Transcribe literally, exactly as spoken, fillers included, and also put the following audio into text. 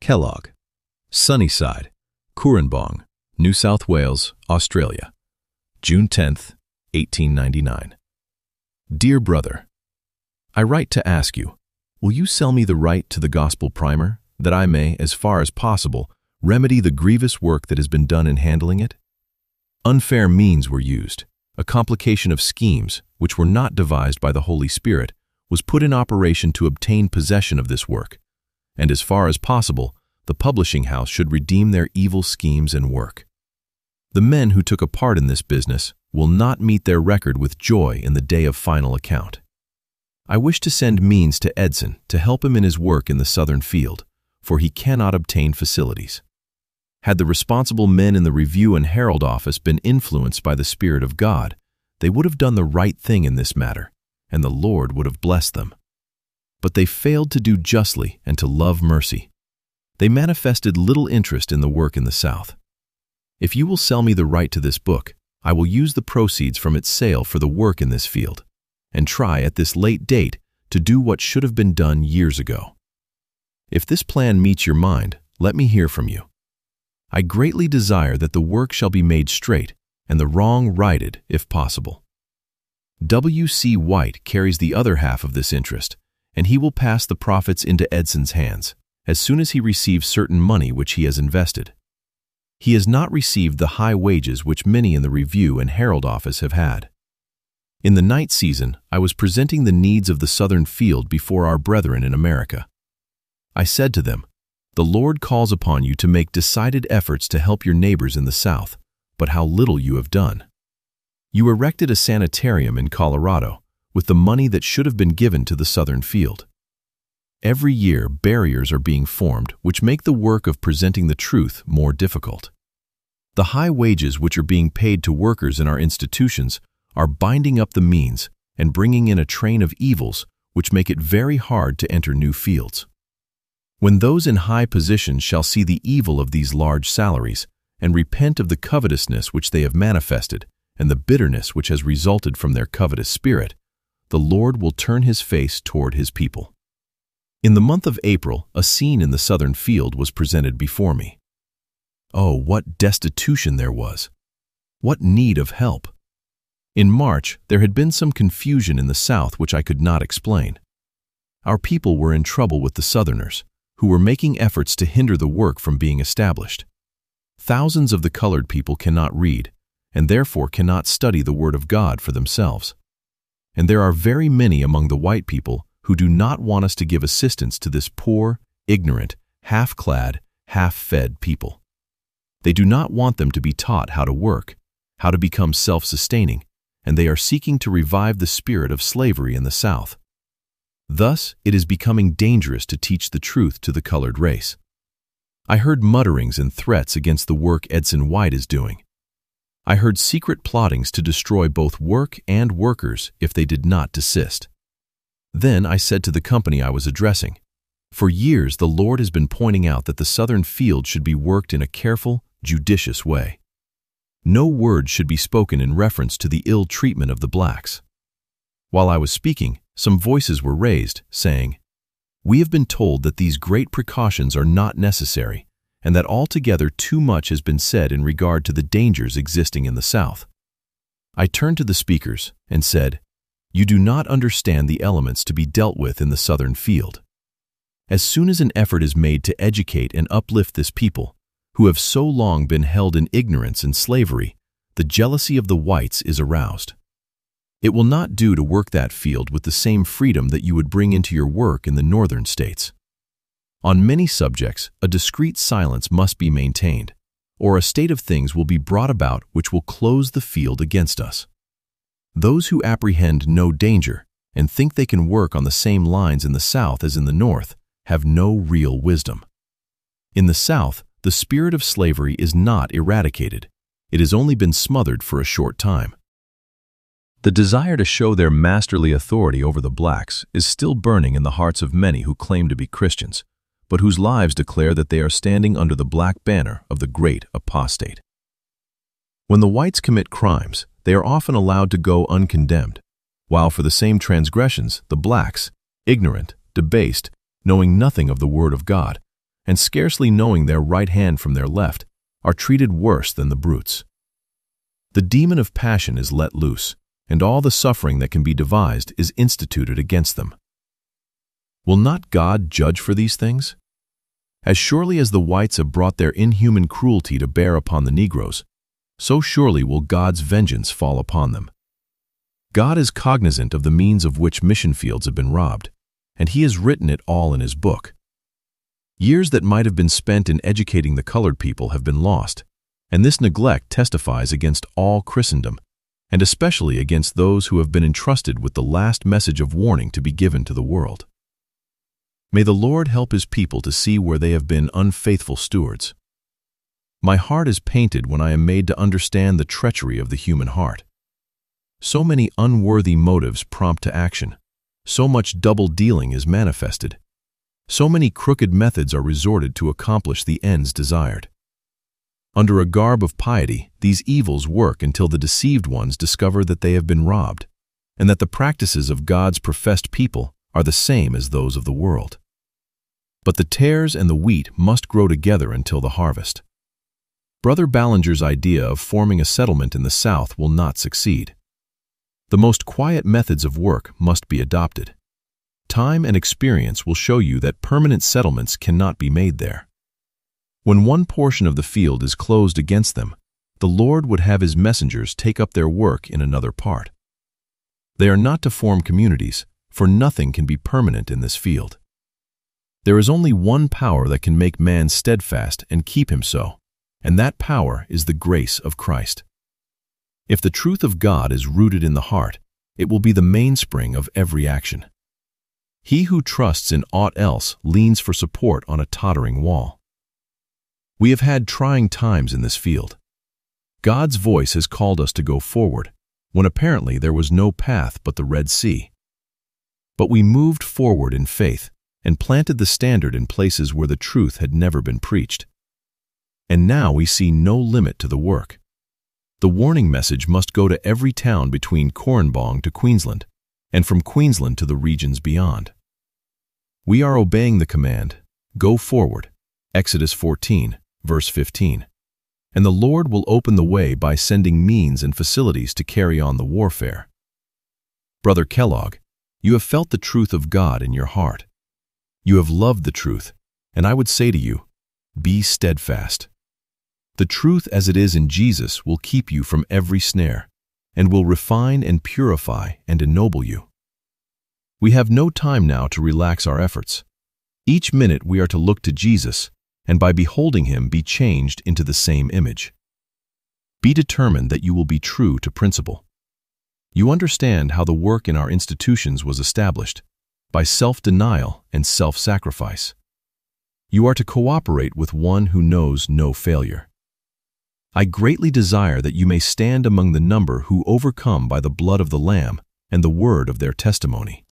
Kellogg, Sunnyside, Cooranbong, New South Wales, Australia, June tenth, eighteen ninety-nine. Dear brother, I write to ask you, will you sell me the right to the Gospel Primer, that I may, as far as possible, remedy the grievous work that has been done in handling it? Unfair means were used. A complication of schemes, which were not devised by the Holy Spirit, was put in operation to obtain possession of this work, and as far as possible, the publishing house should redeem their evil schemes and work. The men who took a part in this business will not meet their record with joy in the day of final account. I wish to send means to Edson to help him in his work in the southern field, for he cannot obtain facilities. Had the responsible men in the Review and Herald office been influenced by the Spirit of God, they would have done the right thing in this matter, and the Lord would have blessed them. But they failed to do justly and to love mercy. They manifested little interest in the work in the South. If you will sell me the right to this book, I will use the proceeds from its sale for the work in this field, and try at this late date to do what should have been done years ago. If this plan meets your mind, let me hear from you. I greatly desire that the work shall be made straight and the wrong righted if possible. W C White carries the other half of this interest, and he will pass the profits into Edson's hands as soon as he receives certain money which he has invested. He has not received the high wages which many in the Review and Herald office have had. In the night season, I was presenting the needs of the southern field before our brethren in America. I said to them, "The Lord calls upon you to make decided efforts to help your neighbors in the South, but how little you have done. You erected a sanitarium in Colorado with the money that should have been given to the southern field. Every year, barriers are being formed which make the work of presenting the truth more difficult. The high wages which are being paid to workers in our institutions are binding up the means and bringing in a train of evils which make it very hard to enter new fields. When those in high positions shall see the evil of these large salaries and repent of the covetousness which they have manifested and the bitterness which has resulted from their covetous spirit, the Lord will turn his face toward his people." In the month of April, a scene in the southern field was presented before me. Oh, what destitution there was! What need of help! In March, there had been some confusion in the South which I could not explain. Our people were in trouble with the Southerners, who were making efforts to hinder the work from being established. Thousands of the colored people cannot read, and therefore cannot study the Word of God for themselves. And there are very many among the white people who do not want us to give assistance to this poor, ignorant, half-clad, half-fed people. They do not want them to be taught how to work, how to become self-sustaining, and they are seeking to revive the spirit of slavery in the South. Thus, it is becoming dangerous to teach the truth to the colored race. I heard mutterings and threats against the work Edson White is doing. I heard secret plottings to destroy both work and workers if they did not desist. Then I said to the company I was addressing, "For years the Lord has been pointing out that the southern field should be worked in a careful, judicious way. No word should be spoken in reference to the ill treatment of the blacks." While I was speaking, some voices were raised, saying, "We have been told that these great precautions are not necessary, and that altogether too much has been said in regard to the dangers existing in the South." I turned to the speakers and said, "You do not understand the elements to be dealt with in the southern field. As soon as an effort is made to educate and uplift this people, who have so long been held in ignorance and slavery, the jealousy of the whites is aroused. It will not do to work that field with the same freedom that you would bring into your work in the northern states. On many subjects, a discreet silence must be maintained, or a state of things will be brought about which will close the field against us. Those who apprehend no danger and think they can work on the same lines in the South as in the North have no real wisdom. In the South, the spirit of slavery is not eradicated. It has only been smothered for a short time. The desire to show their masterly authority over the blacks is still burning in the hearts of many who claim to be Christians, but whose lives declare that they are standing under the black banner of the great apostate. When the whites commit crimes, they are often allowed to go uncondemned, while for the same transgressions, the blacks, ignorant, debased, knowing nothing of the Word of God, and scarcely knowing their right hand from their left, are treated worse than the brutes. The demon of passion is let loose, and all the suffering that can be devised is instituted against them. Will not God judge for these things? As surely as the whites have brought their inhuman cruelty to bear upon the Negroes, so surely will God's vengeance fall upon them. God is cognizant of the means of which mission fields have been robbed, and He has written it all in His book. Years that might have been spent in educating the colored people have been lost, and this neglect testifies against all Christendom, and especially against those who have been entrusted with the last message of warning to be given to the world. May the Lord help His people to see where they have been unfaithful stewards. My heart is painted when I am made to understand the treachery of the human heart. So many unworthy motives prompt to action. So much double-dealing is manifested. So many crooked methods are resorted to accomplish the ends desired. Under a garb of piety, these evils work until the deceived ones discover that they have been robbed, and that the practices of God's professed people are the same as those of the world. But the tares and the wheat must grow together until the harvest. Brother Ballinger's idea of forming a settlement in the South will not succeed. The most quiet methods of work must be adopted. Time and experience will show you that permanent settlements cannot be made there. When one portion of the field is closed against them, the Lord would have His messengers take up their work in another part. They are not to form communities, for nothing can be permanent in this field. There is only one power that can make man steadfast and keep him so, and that power is the grace of Christ. If the truth of God is rooted in the heart, it will be the mainspring of every action. He who trusts in aught else leans for support on a tottering wall. We have had trying times in this field. God's voice has called us to go forward, when apparently there was no path but the Red Sea. But we moved forward in faith and planted the standard in places where the truth had never been preached. And now we see no limit to the work. The warning message must go to every town between Corranbong to Queensland, and from Queensland to the regions beyond. We are obeying the command, "Go forward," Exodus fourteen, verse fifteen, and the Lord will open the way by sending means and facilities to carry on the warfare. Brother Kellogg, you have felt the truth of God in your heart. You have loved the truth, and I would say to you, be steadfast. The truth as it is in Jesus will keep you from every snare, and will refine and purify and ennoble you. We have no time now to relax our efforts. Each minute we are to look to Jesus, and by beholding Him be changed into the same image. Be determined that you will be true to principle. You understand how the work in our institutions was established, by self-denial and self-sacrifice. You are to cooperate with one who knows no failure. I greatly desire that you may stand among the number who overcome by the blood of the Lamb and the word of their testimony.